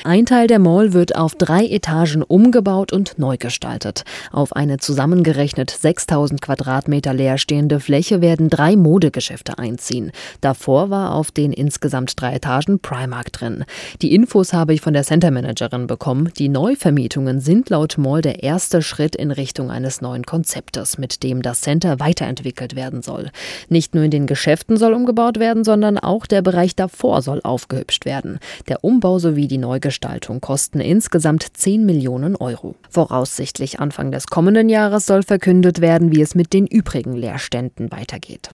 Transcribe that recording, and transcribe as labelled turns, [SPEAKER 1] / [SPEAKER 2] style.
[SPEAKER 1] Ein Teil der Mall wird auf 3 Etagen umgebaut und neu gestaltet. Auf eine zusammengerechnet 6.000 Quadratmeter leerstehende Fläche werden 3 Modegeschäfte einziehen. Davor war auf den insgesamt 3 Etagen Primark drin. Die Infos habe ich von der Centermanagerin bekommen. Die Neuvermietungen sind laut Mall der erste Schritt in Richtung eines neuen Konzeptes, mit dem das Center weiterentwickelt werden soll. Nicht nur in den Geschäften soll umgebaut werden, sondern auch der Bereich davor soll aufgehübscht werden. Der Umbau sowie die Neugestaltung kosten insgesamt 10 Millionen Euro. Voraussichtlich Anfang des kommenden Jahres soll verkündet werden, wie es mit den übrigen Leerständen weitergeht.